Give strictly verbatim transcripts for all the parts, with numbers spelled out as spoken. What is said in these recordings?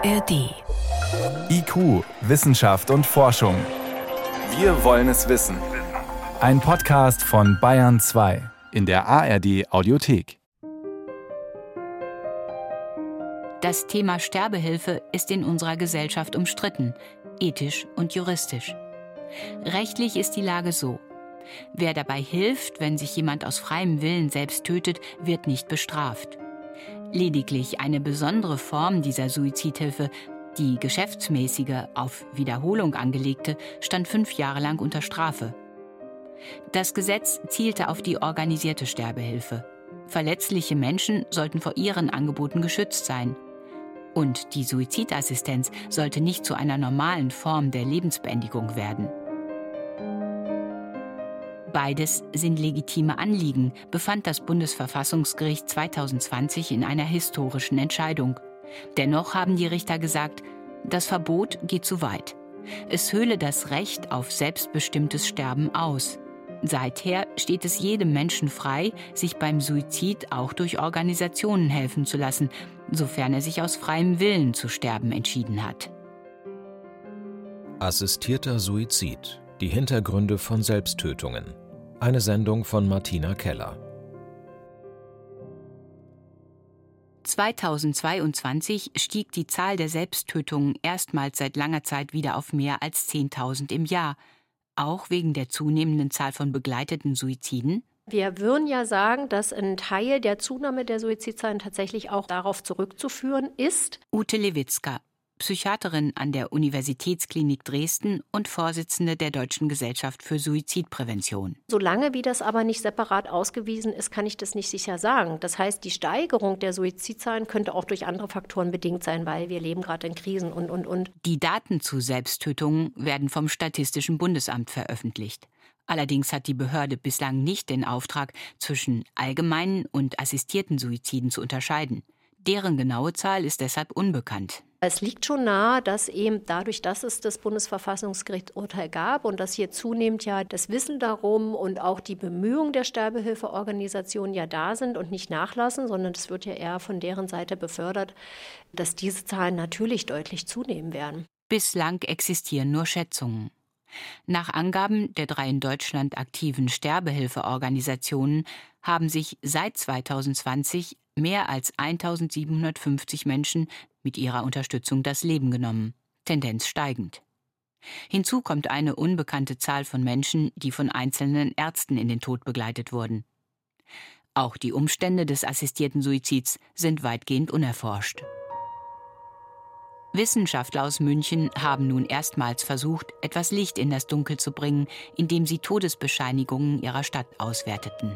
R D. I Q, Wissenschaft und Forschung. Wir wollen es wissen. Ein Podcast von Bayern zwei in der A R D Audiothek. Das Thema Sterbehilfe ist in unserer Gesellschaft umstritten, ethisch und juristisch. Rechtlich ist die Lage so: Wer dabei hilft, wenn sich jemand aus freiem Willen selbst tötet, wird nicht bestraft. Lediglich eine besondere Form dieser Suizidhilfe, die geschäftsmäßige, auf Wiederholung angelegte, stand fünf Jahre lang unter Strafe. Das Gesetz zielte auf die organisierte Sterbehilfe. Verletzliche Menschen sollten vor ihren Angeboten geschützt sein. Und die Suizidassistenz sollte nicht zu einer normalen Form der Lebensbeendigung werden. Beides sind legitime Anliegen, befand das Bundesverfassungsgericht zweitausendzwanzig in einer historischen Entscheidung. Dennoch haben die Richter gesagt, das Verbot geht zu weit. Es höhle das Recht auf selbstbestimmtes Sterben aus. Seither steht es jedem Menschen frei, sich beim Suizid auch durch Organisationen helfen zu lassen, sofern er sich aus freiem Willen zu sterben entschieden hat. Assistierter Suizid. Die Hintergründe von Selbsttötungen. Eine Sendung von Martina Keller. zweitausendzweiundzwanzig stieg die Zahl der Selbsttötungen erstmals seit langer Zeit wieder auf mehr als zehntausend im Jahr. Auch wegen der zunehmenden Zahl von begleiteten Suiziden? Wir würden ja sagen, dass ein Teil der Zunahme der Suizidzahlen tatsächlich auch darauf zurückzuführen ist. Ute Lewitzka, Psychiaterin an der Universitätsklinik Dresden und Vorsitzende der Deutschen Gesellschaft für Suizidprävention. Solange wie das aber nicht separat ausgewiesen ist, kann ich das nicht sicher sagen. Das heißt, die Steigerung der Suizidzahlen könnte auch durch andere Faktoren bedingt sein, weil wir leben gerade in Krisen und, und, und. Die Daten zu Selbsttötungen werden vom Statistischen Bundesamt veröffentlicht. Allerdings hat die Behörde bislang nicht den Auftrag, zwischen allgemeinen und assistierten Suiziden zu unterscheiden. Deren genaue Zahl ist deshalb unbekannt. Es liegt schon nahe, dass eben dadurch, dass es das Bundesverfassungsgerichtsurteil gab und dass hier zunehmend ja das Wissen darum und auch die Bemühungen der Sterbehilfeorganisationen ja da sind und nicht nachlassen, sondern es wird ja eher von deren Seite befördert, dass diese Zahlen natürlich deutlich zunehmen werden. Bislang existieren nur Schätzungen. Nach Angaben der drei in Deutschland aktiven Sterbehilfeorganisationen haben sich seit zweitausendzwanzig mehr als eintausendsiebenhundertfünfzig Menschen mit ihrer Unterstützung das Leben genommen, Tendenz steigend. Hinzu kommt eine unbekannte Zahl von Menschen, die von einzelnen Ärzten in den Tod begleitet wurden. Auch die Umstände des assistierten Suizids sind weitgehend unerforscht. Wissenschaftler aus München haben nun erstmals versucht, etwas Licht in das Dunkel zu bringen, indem sie Todesbescheinigungen ihrer Stadt auswerteten.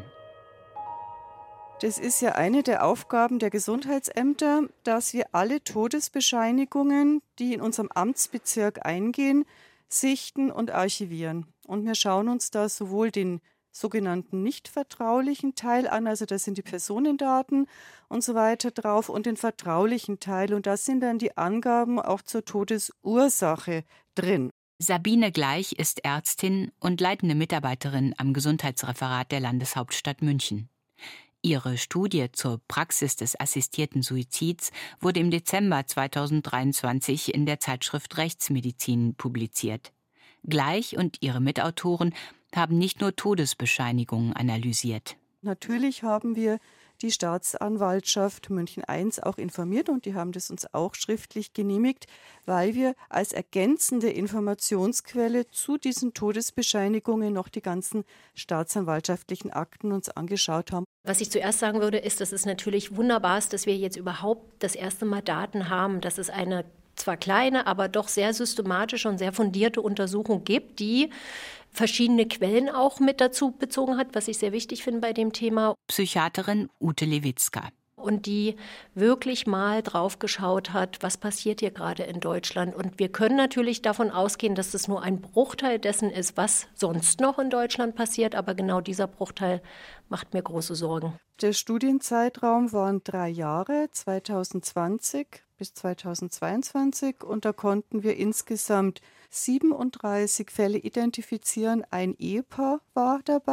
Das ist ja eine der Aufgaben der Gesundheitsämter, dass wir alle Todesbescheinigungen, die in unserem Amtsbezirk eingehen, sichten und archivieren. Und wir schauen uns da sowohl den sogenannten nicht vertraulichen Teil an, also da sind die Personendaten und so weiter drauf, und den vertraulichen Teil. Und da sind dann die Angaben auch zur Todesursache drin. Sabine Gleich ist Ärztin und leitende Mitarbeiterin am Gesundheitsreferat der Landeshauptstadt München. Ihre Studie zur Praxis des assistierten Suizids wurde im Dezember zweitausenddreiundzwanzig in der Zeitschrift Rechtsmedizin publiziert. Gleich und ihre Mitautoren haben nicht nur Todesbescheinigungen analysiert. Natürlich haben wir die Staatsanwaltschaft München eins auch informiert und die haben das uns auch schriftlich genehmigt, weil wir als ergänzende Informationsquelle zu diesen Todesbescheinigungen noch die ganzen staatsanwaltschaftlichen Akten uns angeschaut haben. Was ich zuerst sagen würde, ist, dass es natürlich wunderbar ist, dass wir jetzt überhaupt das erste Mal Daten haben, dass es eine zwar kleine, aber doch sehr systematische und sehr fundierte Untersuchung gibt, die verschiedene Quellen auch mit dazu bezogen hat, was ich sehr wichtig finde bei dem Thema. Psychiaterin Ute Lewitzka. Und die wirklich mal drauf geschaut hat, was passiert hier gerade in Deutschland. Und wir können natürlich davon ausgehen, dass das nur ein Bruchteil dessen ist, was sonst noch in Deutschland passiert. Aber genau dieser Bruchteil macht mir große Sorgen. Der Studienzeitraum waren drei Jahre, zweitausendzwanzig bis zweitausendzweiundzwanzig. Und da konnten wir insgesamt siebenunddreißig Fälle identifizieren. Ein Ehepaar war dabei.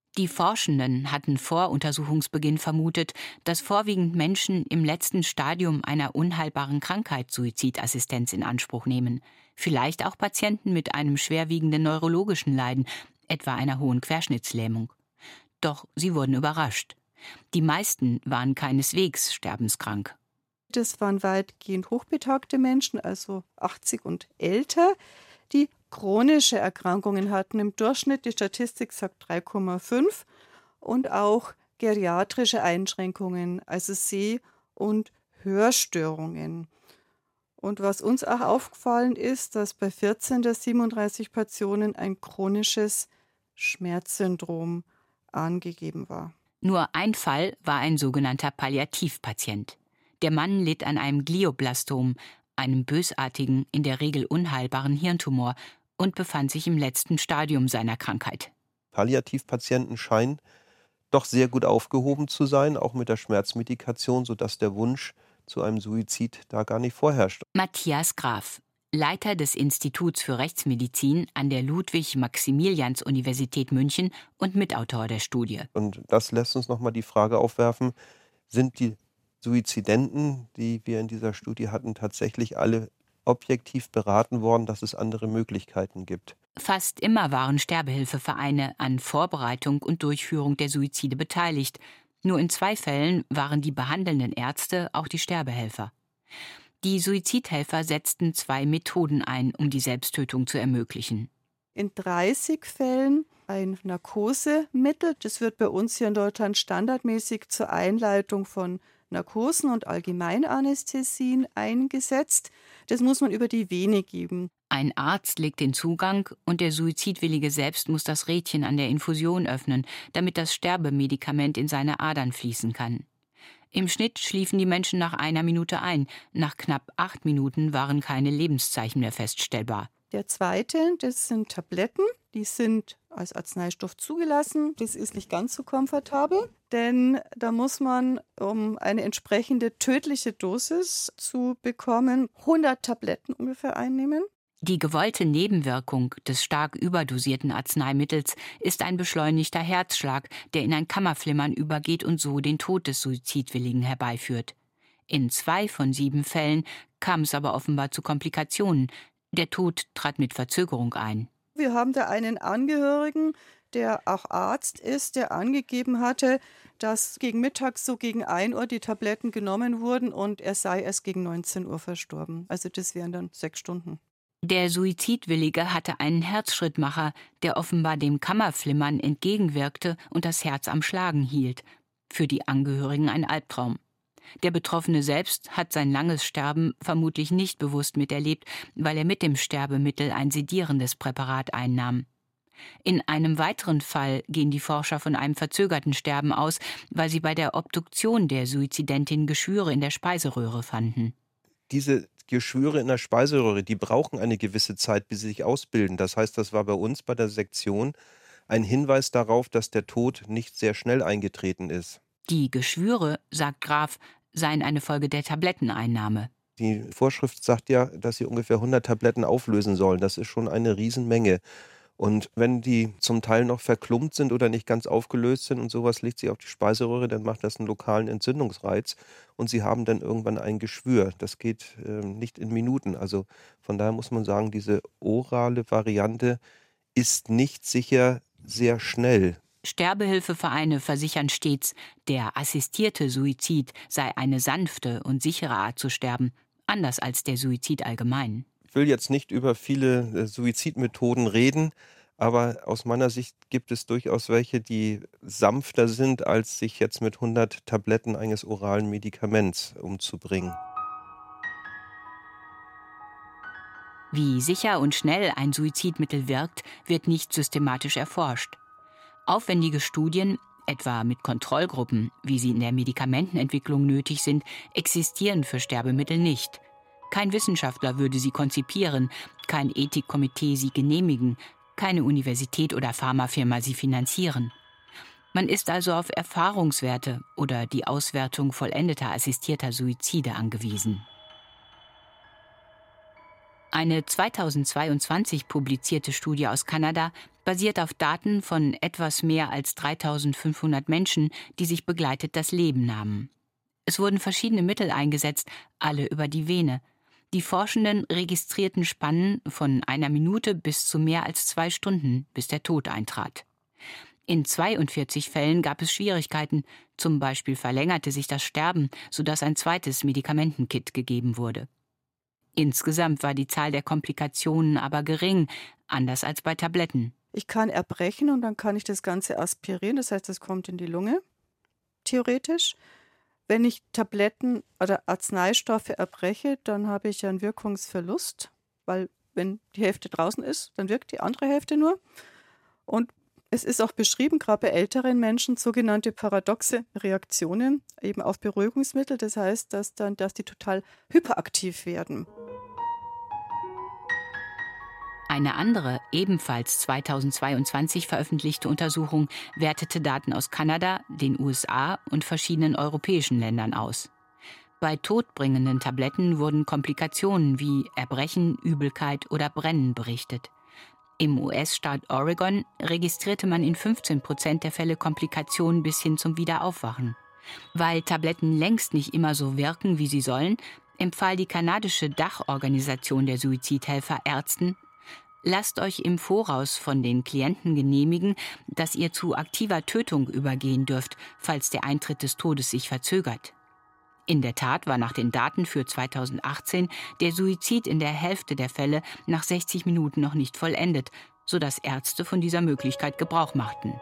Die Forschenden hatten vor Untersuchungsbeginn vermutet, dass vorwiegend Menschen im letzten Stadium einer unheilbaren Krankheit Suizidassistenz in Anspruch nehmen. Vielleicht auch Patienten mit einem schwerwiegenden neurologischen Leiden, etwa einer hohen Querschnittslähmung. Doch sie wurden überrascht. Die meisten waren keineswegs sterbenskrank. Das waren weitgehend hochbetagte Menschen, also achtzig und älter, die chronische Erkrankungen hatten. Im Durchschnitt, die Statistik sagt drei Komma fünf, und auch geriatrische Einschränkungen, also Seh- und Hörstörungen. Und was uns auch aufgefallen ist, dass bei vierzehn der siebenunddreißig Patienten ein chronisches Schmerzsyndrom angegeben war. Nur ein Fall war ein sogenannter Palliativpatient. Der Mann litt an einem Glioblastom, einem bösartigen, in der Regel unheilbaren Hirntumor, und befand sich im letzten Stadium seiner Krankheit. Palliativpatienten scheinen doch sehr gut aufgehoben zu sein, auch mit der Schmerzmedikation, sodass der Wunsch zu einem Suizid da gar nicht vorherrscht. Matthias Graf, Leiter des Instituts für Rechtsmedizin an der Ludwig-Maximilians-Universität München und Mitautor der Studie. Und das lässt uns nochmal die Frage aufwerfen, sind die Suizidenten, die wir in dieser Studie hatten, tatsächlich alle objektiv beraten worden, dass es andere Möglichkeiten gibt? Fast immer waren Sterbehilfevereine an Vorbereitung und Durchführung der Suizide beteiligt. Nur in zwei Fällen waren die behandelnden Ärzte auch die Sterbehelfer. Die Suizidhelfer setzten zwei Methoden ein, um die Selbsttötung zu ermöglichen. In dreißig Fällen ein Narkosemittel. Das wird bei uns hier in Deutschland standardmäßig zur Einleitung von Narkosen und Allgemeinanästhesien eingesetzt. Das muss man über die Vene geben. Ein Arzt legt den Zugang und der Suizidwillige selbst muss das Rädchen an der Infusion öffnen, damit das Sterbemedikament in seine Adern fließen kann. Im Schnitt schliefen die Menschen nach einer Minute ein. Nach knapp acht Minuten waren keine Lebenszeichen mehr feststellbar. Der zweite, das sind Tabletten. Die sind als Arzneistoff zugelassen. Das ist nicht ganz so komfortabel, denn da muss man, um eine entsprechende tödliche Dosis zu bekommen, hundert Tabletten ungefähr einnehmen. Die gewollte Nebenwirkung des stark überdosierten Arzneimittels ist ein beschleunigter Herzschlag, der in ein Kammerflimmern übergeht und so den Tod des Suizidwilligen herbeiführt. In zwei von sieben Fällen kam es aber offenbar zu Komplikationen. Der Tod trat mit Verzögerung ein. Wir haben da einen Angehörigen, der auch Arzt ist, der angegeben hatte, dass gegen mittags so gegen ein Uhr die Tabletten genommen wurden und er sei erst gegen neunzehn Uhr verstorben. Also das wären dann sechs Stunden. Der Suizidwillige hatte einen Herzschrittmacher, der offenbar dem Kammerflimmern entgegenwirkte und das Herz am Schlagen hielt. Für die Angehörigen ein Albtraum. Der Betroffene selbst hat sein langes Sterben vermutlich nicht bewusst miterlebt, weil er mit dem Sterbemittel ein sedierendes Präparat einnahm. In einem weiteren Fall gehen die Forscher von einem verzögerten Sterben aus, weil sie bei der Obduktion der Suizidentin Geschwüre in der Speiseröhre fanden. Diese Geschwüre in der Speiseröhre, die brauchen eine gewisse Zeit, bis sie sich ausbilden. Das heißt, das war bei uns bei der Sektion ein Hinweis darauf, dass der Tod nicht sehr schnell eingetreten ist. Die Geschwüre, sagt Graf, seien eine Folge der Tabletteneinnahme. Die Vorschrift sagt ja, dass sie ungefähr hundert Tabletten auflösen sollen. Das ist schon eine Riesenmenge. Und wenn die zum Teil noch verklumpt sind oder nicht ganz aufgelöst sind und sowas legt sie auf die Speiseröhre, dann macht das einen lokalen Entzündungsreiz und sie haben dann irgendwann ein Geschwür. Das geht äh, nicht in Minuten. Also von daher muss man sagen, diese orale Variante ist nicht sicher sehr schnell. Sterbehilfevereine versichern stets, der assistierte Suizid sei eine sanfte und sichere Art zu sterben, anders als der Suizid allgemein. Ich will jetzt nicht über viele äh, Suizidmethoden reden, aber aus meiner Sicht gibt es durchaus welche, die sanfter sind, als sich jetzt mit hundert Tabletten eines oralen Medikaments umzubringen. Wie sicher und schnell ein Suizidmittel wirkt, wird nicht systematisch erforscht. Aufwendige Studien, etwa mit Kontrollgruppen, wie sie in der Medikamentenentwicklung nötig sind, existieren für Sterbemittel nicht. Kein Wissenschaftler würde sie konzipieren, kein Ethikkomitee sie genehmigen, keine Universität oder Pharmafirma sie finanzieren. Man ist also auf Erfahrungswerte oder die Auswertung vollendeter assistierter Suizide angewiesen. Eine zweitausendzweiundzwanzig publizierte Studie aus Kanada basiert auf Daten von etwas mehr als dreitausendfünfhundert Menschen, die sich begleitet das Leben nahmen. Es wurden verschiedene Mittel eingesetzt, alle über die Vene. Die Forschenden registrierten Spannen von einer Minute bis zu mehr als zwei Stunden, bis der Tod eintrat. In zweiundvierzig Fällen gab es Schwierigkeiten, zum Beispiel verlängerte sich das Sterben, sodass ein zweites Medikamentenkit gegeben wurde. Insgesamt war die Zahl der Komplikationen aber gering, anders als bei Tabletten. Ich kann erbrechen und dann kann ich das Ganze aspirieren, das heißt, es kommt in die Lunge, theoretisch. Wenn ich Tabletten oder Arzneistoffe erbreche, dann habe ich einen Wirkungsverlust, weil wenn die Hälfte draußen ist, dann wirkt die andere Hälfte nur. Und es ist auch beschrieben, gerade bei älteren Menschen, sogenannte paradoxe Reaktionen eben auf Beruhigungsmittel. Das heißt, dass, dann, dass die total hyperaktiv werden. Eine andere, ebenfalls zweitausendzweiundzwanzig veröffentlichte Untersuchung wertete Daten aus Kanada, den U S A und verschiedenen europäischen Ländern aus. Bei todbringenden Tabletten wurden Komplikationen wie Erbrechen, Übelkeit oder Brennen berichtet. Im U S-Staat Oregon registrierte man in fünfzehn Prozent der Fälle Komplikationen bis hin zum Wiederaufwachen. Weil Tabletten längst nicht immer so wirken, wie sie sollen, empfahl die kanadische Dachorganisation der Suizidhelfer Ärzten: Lasst euch im Voraus von den Klienten genehmigen, dass ihr zu aktiver Tötung übergehen dürft, falls der Eintritt des Todes sich verzögert. In der Tat war nach den Daten für zweitausendachtzehn der Suizid in der Hälfte der Fälle nach sechzig Minuten noch nicht vollendet, sodass Ärzte von dieser Möglichkeit Gebrauch machten.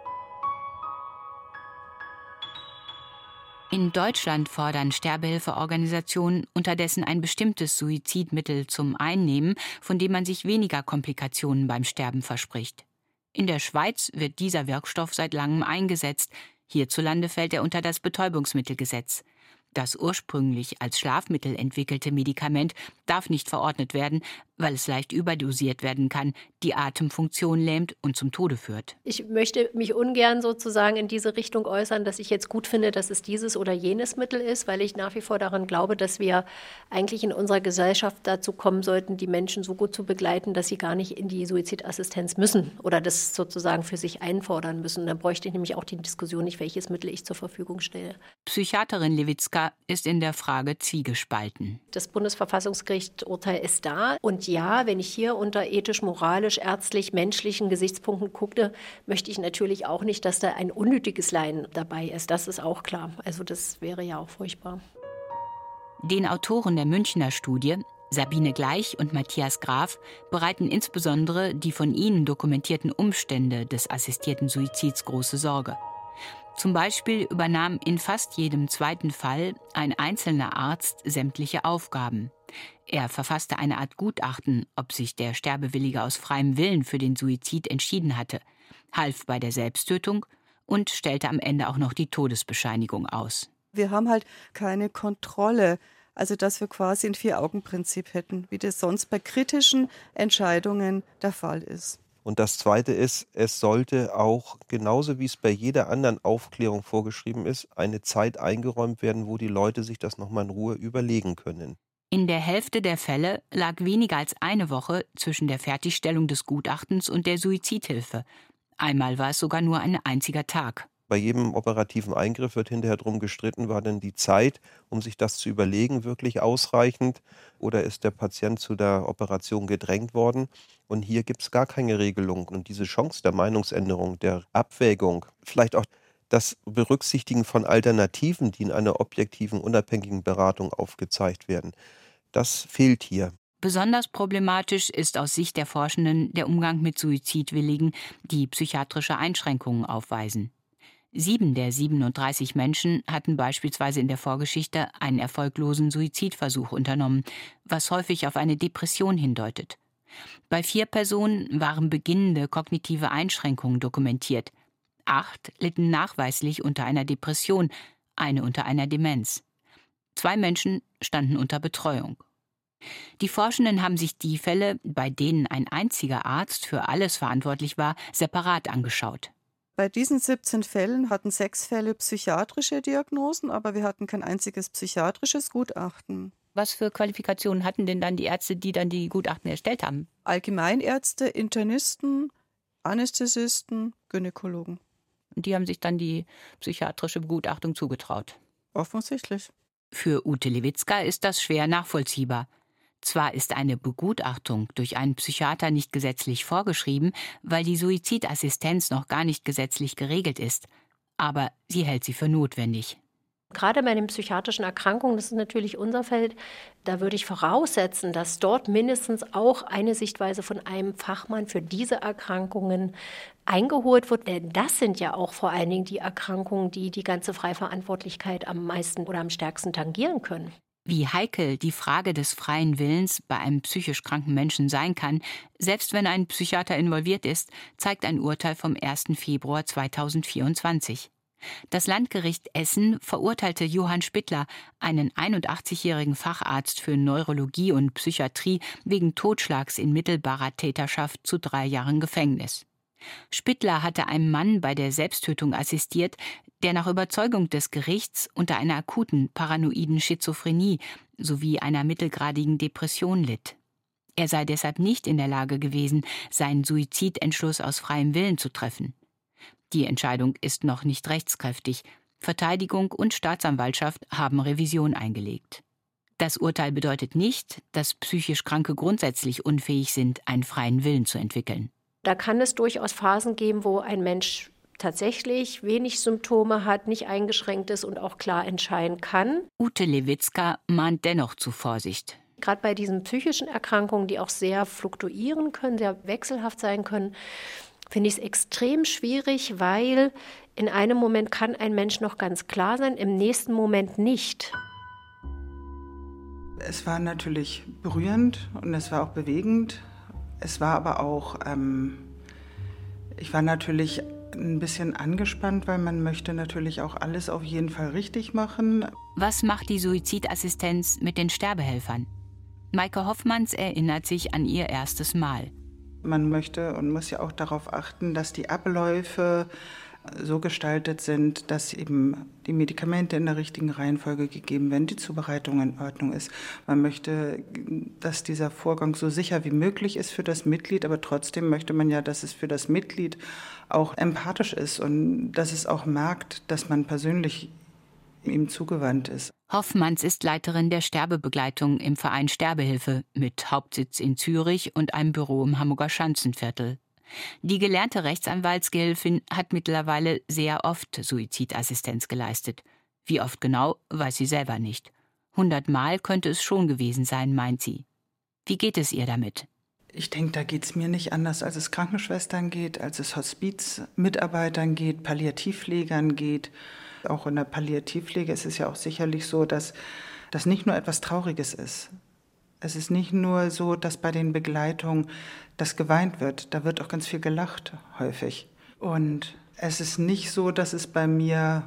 In Deutschland fordern Sterbehilfeorganisationen unterdessen ein bestimmtes Suizidmittel zum Einnehmen, von dem man sich weniger Komplikationen beim Sterben verspricht. In der Schweiz wird dieser Wirkstoff seit langem eingesetzt. Hierzulande fällt er unter das Betäubungsmittelgesetz. Das ursprünglich als Schlafmittel entwickelte Medikament darf nicht verordnet werden, weil es leicht überdosiert werden kann, die Atemfunktion lähmt und zum Tode führt. Ich möchte mich ungern sozusagen in diese Richtung äußern, dass ich jetzt gut finde, dass es dieses oder jenes Mittel ist, weil ich nach wie vor daran glaube, dass wir eigentlich in unserer Gesellschaft dazu kommen sollten, die Menschen so gut zu begleiten, dass sie gar nicht in die Suizidassistenz müssen oder das sozusagen für sich einfordern müssen. Dann bräuchte ich nämlich auch die Diskussion nicht, welches Mittel ich zur Verfügung stelle. Psychiaterin Lewitzka ist in der Frage zwiegespalten. Das Bundesverfassungsgericht-Urteil ist da. Und ja, wenn ich hier unter ethisch, moralisch, ärztlich, menschlichen Gesichtspunkten gucke, möchte ich natürlich auch nicht, dass da ein unnötiges Leiden dabei ist. Das ist auch klar. Also das wäre ja auch furchtbar. Den Autoren der Münchner Studie, Sabine Gleich und Matthias Graf, bereiten insbesondere die von ihnen dokumentierten Umstände des assistierten Suizids große Sorge. Zum Beispiel übernahm in fast jedem zweiten Fall ein einzelner Arzt sämtliche Aufgaben. Er verfasste eine Art Gutachten, ob sich der Sterbewillige aus freiem Willen für den Suizid entschieden hatte, half bei der Selbsttötung und stellte am Ende auch noch die Todesbescheinigung aus. Wir haben halt keine Kontrolle, also dass wir quasi ein Vier-Augen-Prinzip hätten, wie das sonst bei kritischen Entscheidungen der Fall ist. Und das Zweite ist, es sollte auch, genauso wie es bei jeder anderen Aufklärung vorgeschrieben ist, eine Zeit eingeräumt werden, wo die Leute sich das nochmal in Ruhe überlegen können. In der Hälfte der Fälle lag weniger als eine Woche zwischen der Fertigstellung des Gutachtens und der Suizidhilfe. Einmal war es sogar nur ein einziger Tag. Bei jedem operativen Eingriff wird hinterher drum gestritten, war denn die Zeit, um sich das zu überlegen, wirklich ausreichend oder ist der Patient zu der Operation gedrängt worden? Und hier gibt es gar keine Regelung. Und diese Chance der Meinungsänderung, der Abwägung, vielleicht auch das Berücksichtigen von Alternativen, die in einer objektiven, unabhängigen Beratung aufgezeigt werden, das fehlt hier. Besonders problematisch ist aus Sicht der Forschenden der Umgang mit Suizidwilligen, die psychiatrische Einschränkungen aufweisen. Sieben der siebenunddreißig Menschen hatten beispielsweise in der Vorgeschichte einen erfolglosen Suizidversuch unternommen, was häufig auf eine Depression hindeutet. Bei vier Personen waren beginnende kognitive Einschränkungen dokumentiert. Acht litten nachweislich unter einer Depression, eine unter einer Demenz. Zwei Menschen standen unter Betreuung. Die Forschenden haben sich die Fälle, bei denen ein einziger Arzt für alles verantwortlich war, separat angeschaut. Bei diesen siebzehn Fällen hatten sechs Fälle psychiatrische Diagnosen, aber wir hatten kein einziges psychiatrisches Gutachten. Was für Qualifikationen hatten denn dann die Ärzte, die dann die Gutachten erstellt haben? Allgemeinärzte, Internisten, Anästhesisten, Gynäkologen. Und die haben sich dann die psychiatrische Begutachtung zugetraut. Offensichtlich. Für Ute Lewitzka ist das schwer nachvollziehbar. Zwar ist eine Begutachtung durch einen Psychiater nicht gesetzlich vorgeschrieben, weil die Suizidassistenz noch gar nicht gesetzlich geregelt ist, aber sie hält sie für notwendig. Gerade bei den psychiatrischen Erkrankungen, das ist natürlich unser Feld, da würde ich voraussetzen, dass dort mindestens auch eine Sichtweise von einem Fachmann für diese Erkrankungen eingeholt wird. Denn das sind ja auch vor allen Dingen die Erkrankungen, die die ganze Freiverantwortlichkeit am meisten oder am stärksten tangieren können. Wie heikel die Frage des freien Willens bei einem psychisch kranken Menschen sein kann, selbst wenn ein Psychiater involviert ist, zeigt ein Urteil vom ersten Februar zweitausendvierundzwanzig. Das Landgericht Essen verurteilte Johann Spittler, einen einundachtzigjährigen Facharzt für Neurologie und Psychiatrie, wegen Totschlags in mittelbarer Täterschaft zu drei Jahren Gefängnis. Spittler hatte einem Mann bei der Selbsttötung assistiert, der nach Überzeugung des Gerichts unter einer akuten paranoiden Schizophrenie sowie einer mittelgradigen Depression litt. Er sei deshalb nicht in der Lage gewesen, seinen Suizidentschluss aus freiem Willen zu treffen. Die Entscheidung ist noch nicht rechtskräftig. Verteidigung und Staatsanwaltschaft haben Revision eingelegt. Das Urteil bedeutet nicht, dass psychisch Kranke grundsätzlich unfähig sind, einen freien Willen zu entwickeln. Da kann es durchaus Phasen geben, wo ein Mensch tatsächlich wenig Symptome hat, nicht eingeschränkt ist und auch klar entscheiden kann. Ute Lewitzka mahnt dennoch zu Vorsicht. Gerade bei diesen psychischen Erkrankungen, die auch sehr fluktuieren können, sehr wechselhaft sein können, finde ich es extrem schwierig, weil in einem Moment kann ein Mensch noch ganz klar sein, im nächsten Moment nicht. Es war natürlich berührend und es war auch bewegend. Es war aber auch, ähm, ich war natürlich ein bisschen angespannt, weil man möchte natürlich auch alles auf jeden Fall richtig machen. Was macht die Suizidassistenz mit den Sterbehelfern? Maike Hoffmanns erinnert sich an ihr erstes Mal. Man möchte und muss ja auch darauf achten, dass die Abläufe so gestaltet sind, dass eben die Medikamente in der richtigen Reihenfolge gegeben werden, die Zubereitung in Ordnung ist. Man möchte, dass dieser Vorgang so sicher wie möglich ist für das Mitglied, aber trotzdem möchte man ja, dass es für das Mitglied auch empathisch ist und dass es auch merkt, dass man persönlich ihm zugewandt ist. Hoffmanns ist Leiterin der Sterbebegleitung im Verein Sterbehilfe mit Hauptsitz in Zürich und einem Büro im Hamburger Schanzenviertel. Die gelernte Rechtsanwaltsgehilfin hat mittlerweile sehr oft Suizidassistenz geleistet. Wie oft genau, weiß sie selber nicht. Hundertmal könnte es schon gewesen sein, meint sie. Wie geht es ihr damit? Ich denke, da geht es mir nicht anders, als es Krankenschwestern geht, als es Hospizmitarbeitern geht, Palliativpflegern geht. Auch in der Palliativpflege ist es ja auch sicherlich so, dass das nicht nur etwas Trauriges ist. Es ist nicht nur so, dass bei den Begleitungen das geweint wird. Da wird auch ganz viel gelacht, häufig. Und es ist nicht so, dass es bei mir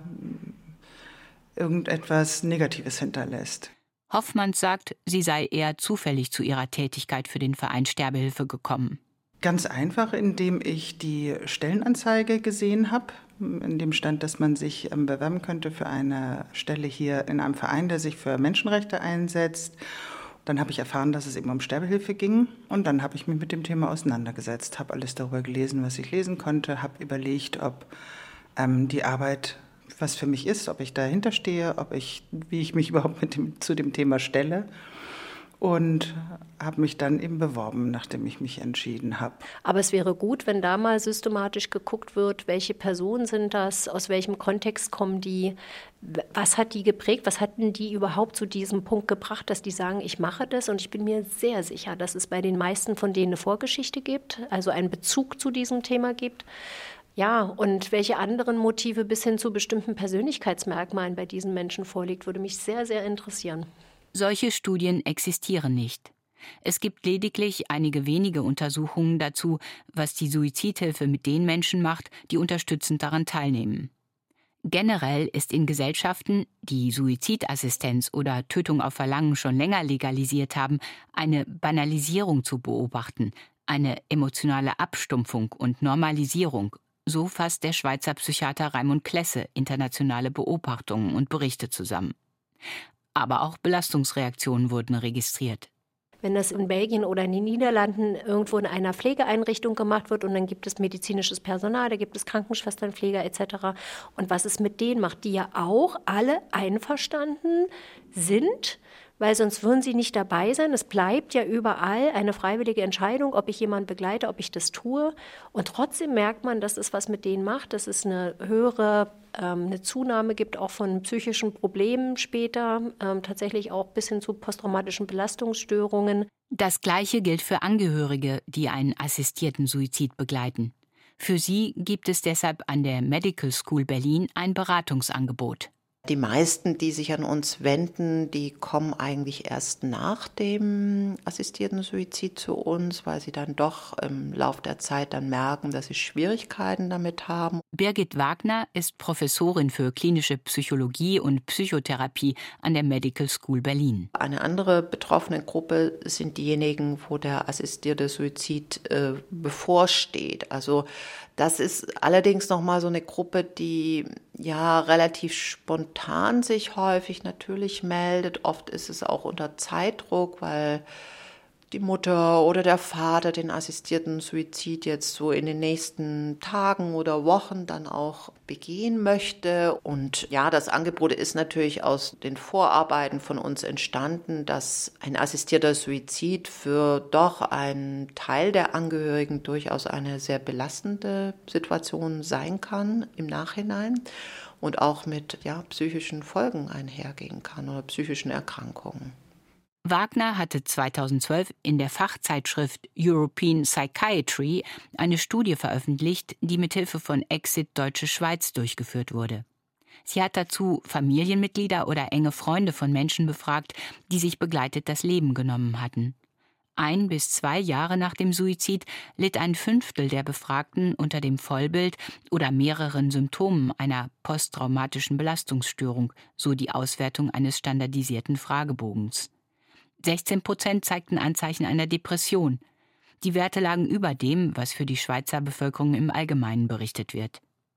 irgendetwas Negatives hinterlässt. Hoffmanns sagt, sie sei eher zufällig zu ihrer Tätigkeit für den Verein Sterbehilfe gekommen. Ganz einfach, indem ich die Stellenanzeige gesehen habe, in dem stand, dass man sich bewerben könnte für eine Stelle hier in einem Verein, der sich für Menschenrechte einsetzt. Dann habe ich erfahren, dass es eben um Sterbehilfe ging und dann habe ich mich mit dem Thema auseinandergesetzt, habe alles darüber gelesen, was ich lesen konnte, habe überlegt, ob ähm, die Arbeit was für mich ist, ob ich dahinter stehe, ob ich, wie ich mich überhaupt mit dem, zu dem Thema stelle. Und habe mich dann eben beworben, nachdem ich mich entschieden habe. Aber es wäre gut, wenn da mal systematisch geguckt wird, welche Personen sind das, aus welchem Kontext kommen die, was hat die geprägt, was hatten die überhaupt zu diesem Punkt gebracht, dass die sagen, ich mache das. Und ich bin mir sehr sicher, dass es bei den meisten von denen eine Vorgeschichte gibt, also einen Bezug zu diesem Thema gibt. Ja, und welche anderen Motive bis hin zu bestimmten Persönlichkeitsmerkmalen bei diesen Menschen vorliegt, würde mich sehr, sehr interessieren. Solche Studien existieren nicht. Es gibt lediglich einige wenige Untersuchungen dazu, was die Suizidhilfe mit den Menschen macht, die unterstützend daran teilnehmen. Generell ist in Gesellschaften, die Suizidassistenz oder Tötung auf Verlangen schon länger legalisiert haben, eine Banalisierung zu beobachten, eine emotionale Abstumpfung und Normalisierung. So fasst der Schweizer Psychiater Raimund Klesse internationale Beobachtungen und Berichte zusammen. Aber auch Belastungsreaktionen wurden registriert. Wenn das in Belgien oder in den Niederlanden irgendwo in einer Pflegeeinrichtung gemacht wird und dann gibt es medizinisches Personal, da gibt es Krankenschwestern, Pfleger et cetera. Und was es mit denen macht, die ja auch alle einverstanden sind, weil sonst würden sie nicht dabei sein. Es bleibt ja überall eine freiwillige Entscheidung, ob ich jemanden begleite, ob ich das tue. Und trotzdem merkt man, dass es was mit denen macht, dass es eine höhere, ähm, eine Zunahme gibt, auch von psychischen Problemen später, ähm, tatsächlich auch bis hin zu posttraumatischen Belastungsstörungen. Das Gleiche gilt für Angehörige, die einen assistierten Suizid begleiten. Für sie gibt es deshalb an der Medical School Berlin ein Beratungsangebot. Die meisten, die sich an uns wenden, die kommen eigentlich erst nach dem assistierten Suizid zu uns, weil sie dann doch im Lauf der Zeit dann merken, dass sie Schwierigkeiten damit haben. Birgit Wagner ist Professorin für klinische Psychologie und Psychotherapie an der Medical School Berlin. Eine andere betroffene Gruppe sind diejenigen, wo der assistierte Suizid äh, bevorsteht. Also das ist allerdings nochmal so eine Gruppe, die ja relativ spontan sich häufig natürlich meldet. Oft ist es auch unter Zeitdruck, weil die Mutter oder der Vater den assistierten Suizid jetzt so in den nächsten Tagen oder Wochen dann auch begehen möchte. Und ja, das Angebot ist natürlich aus den Vorarbeiten von uns entstanden, dass ein assistierter Suizid für doch einen Teil der Angehörigen durchaus eine sehr belastende Situation sein kann im Nachhinein und auch mit ja, psychischen Folgen einhergehen kann oder psychischen Erkrankungen. Wagner hatte zweitausendzwölf in der Fachzeitschrift European Psychiatry eine Studie veröffentlicht, die mithilfe von Exit Deutsche Schweiz durchgeführt wurde. Sie hat dazu Familienmitglieder oder enge Freunde von Menschen befragt, die sich begleitet das Leben genommen hatten. Ein bis zwei Jahre nach dem Suizid litt ein Fünftel der Befragten unter dem Vollbild oder mehreren Symptomen einer posttraumatischen Belastungsstörung, so die Auswertung eines standardisierten Fragebogens. sechzehn Prozent zeigten Anzeichen einer Depression. Die Werte lagen über dem, was für die Schweizer Bevölkerung im Allgemeinen berichtet wird.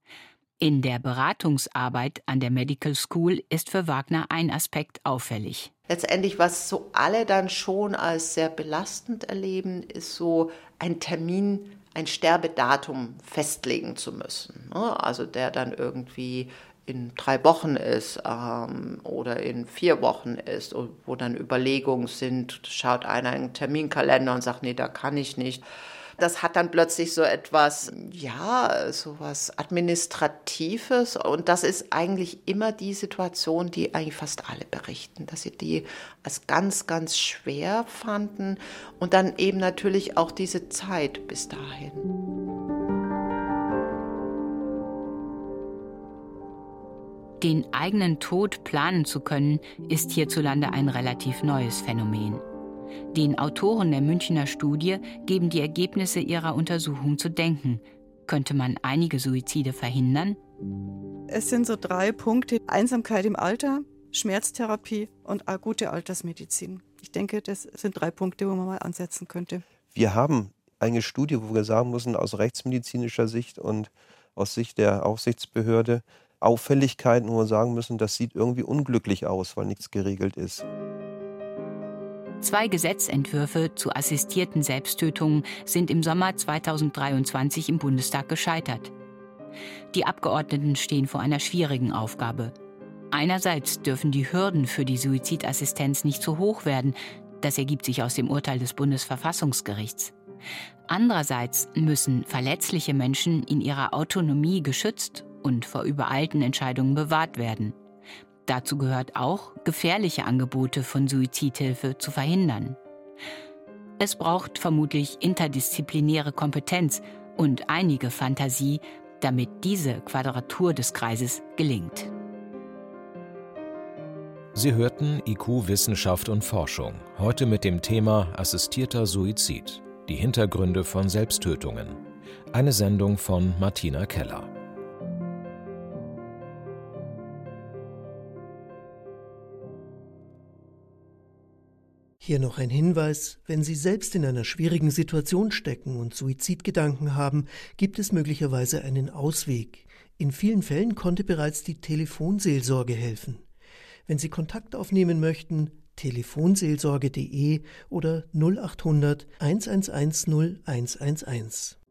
In der Beratungsarbeit an der Medical School ist für Wagner ein Aspekt auffällig. Letztendlich, was so alle dann schon als sehr belastend erleben, ist so ein Termin, ein Sterbedatum festlegen zu müssen. Also der dann irgendwie in drei Wochen ist ähm, oder in vier Wochen ist, wo dann Überlegungen sind, schaut einer in den Terminkalender und sagt, nee, da kann ich nicht. Das hat dann plötzlich so etwas, ja, so was Administratives und das ist eigentlich immer die Situation, die eigentlich fast alle berichten, dass sie die als ganz, ganz schwer fanden und dann eben natürlich auch diese Zeit bis dahin. Den eigenen Tod planen zu können, ist hierzulande ein relativ neues Phänomen. Den Autoren der Münchner Studie geben die Ergebnisse ihrer Untersuchung zu denken. Könnte man einige Suizide verhindern? Es sind so drei Punkte: Einsamkeit im Alter, Schmerztherapie und gute Altersmedizin. Ich denke, das sind drei Punkte, wo man mal ansetzen könnte. Wir haben eine Studie, wo wir sagen müssen, aus rechtsmedizinischer Sicht und aus Sicht der Aufsichtsbehörde, Auffälligkeiten, wo wir sagen müssen, das sieht irgendwie unglücklich aus, weil nichts geregelt ist. Zwei Gesetzentwürfe zu assistierten Selbsttötungen sind im Sommer zweitausenddreiundzwanzig im Bundestag gescheitert. Die Abgeordneten stehen vor einer schwierigen Aufgabe. Einerseits dürfen die Hürden für die Suizidassistenz nicht zu hoch werden. Das ergibt sich aus dem Urteil des Bundesverfassungsgerichts. Andererseits müssen verletzliche Menschen in ihrer Autonomie geschützt und vor übereilten Entscheidungen bewahrt werden. Dazu gehört auch, gefährliche Angebote von Suizidhilfe zu verhindern. Es braucht vermutlich interdisziplinäre Kompetenz und einige Fantasie, damit diese Quadratur des Kreises gelingt. Sie hörten I Q Wissenschaft und Forschung, heute mit dem Thema assistierter Suizid, die Hintergründe von Selbsttötungen. Eine Sendung von Martina Keller. Hier noch ein Hinweis: Wenn Sie selbst in einer schwierigen Situation stecken und Suizidgedanken haben, gibt es möglicherweise einen Ausweg. In vielen Fällen konnte bereits die Telefonseelsorge helfen. Wenn Sie Kontakt aufnehmen möchten, telefonseelsorge punkt de oder null achthundert eins eins eins null eins eins eins.